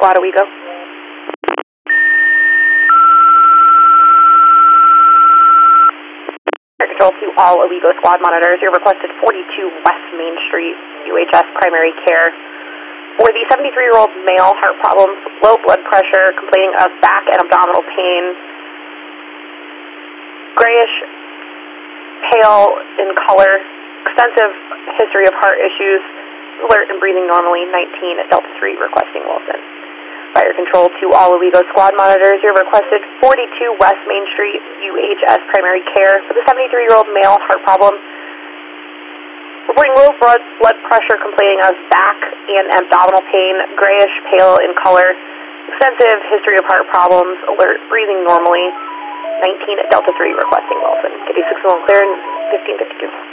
Squad Owego. Air Control to all Owego Squad monitors. You're requested 42 West Main Street, UHS Primary Care. For the 73-year-old male, heart problems, low blood pressure, complaining of back and abdominal pain, grayish, pale in color, extensive history of heart issues, alert and breathing normally, 19 at Delta 3, requesting Wilson. Fire Control to all Owego Squad monitors. You're requested 42 West Main Street, UHS Primary Care. For the 73-year-old male, heart problems, reporting low blood pressure, complaining of back and abdominal pain, grayish, pale in color, extensive history of heart problems, alert, breathing normally, 19 at Delta 3, requesting Wilson. Kitty 61 clear and 1552.